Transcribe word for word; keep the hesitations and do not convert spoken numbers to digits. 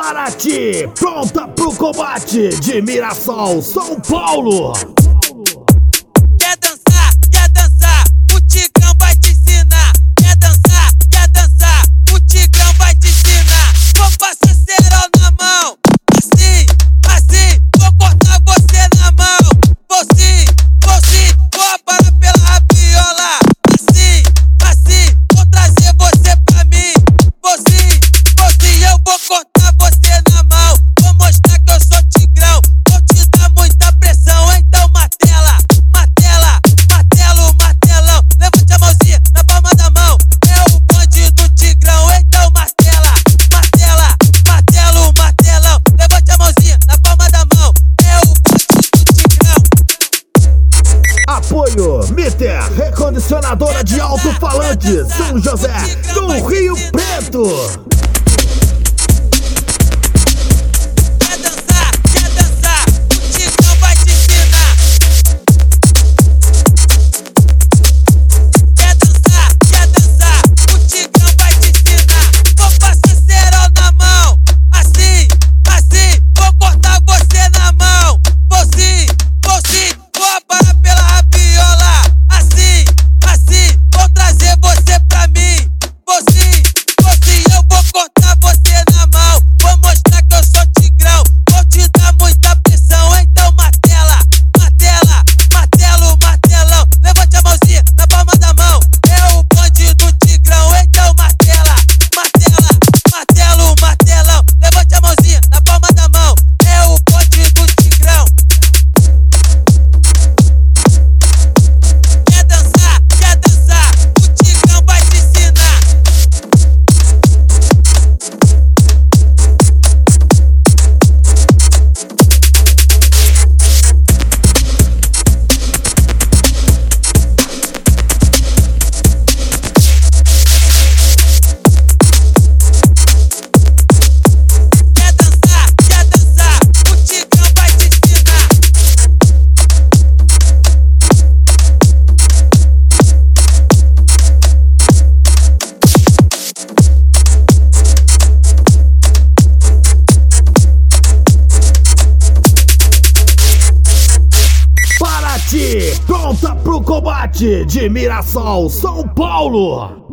Paraty, pronta pro combate, de Mirassol, São Paulo. Quer dançar, quer dançar, o Tigrão vai te ensinar. Quer dançar, quer dançar, o Tigrão vai te ensinar. Vou passar cerol na mão, assim, assim, vou cortar você na mão. Vou sim, vou sim, vou parar pela rabiola. Assim, assim, vou trazer você pra mim. Vou sim, vou sim, eu vou cortar você na mão. Vou mostrar que eu sou Tigrão, vou te dar muita pressão. Então martela, martela, martelo, martelão. Levante a mãozinha na palma da mão, é o bonde do Tigrão. Então martela, martela, martelo, martelão. Levante a mãozinha na palma da mão, é o bonde do Tigrão. Apoio Mitter, recondicionadora de alto-falantes, São José do Rio Preto. Quer dançar, quer dançar, o Tigrão vai te ensinar. Quer dançar, quer dançar, o Tigrão vai te ensinar. Vou passar cerol na mão, assim, assim, vou cortar você na mão. Vou sim, vou sim, vou parar pela rabiola. Assim, assim, vou trazer você pra mim. Vou sim, vou sim, eu vou cortar você na mão. Vou mostrar que eu sou Tigrão, vou te dar muita pressão. Então martela, martela, martelo, martelão. Levante a mãozinha na palma da mão, é o bonde do Tigrão. Então martela, martela, martelo, martelão. Levante a mãozinha na palma da mão, é o bonde do Tigrão. Quer dançar, quer dançar, o Tigrão vai te ensinar. Quer dançar, quer dançar, o Tigrão vai te ensinar. Paraty, pronta pro combate, de Mirassol, São Paulo.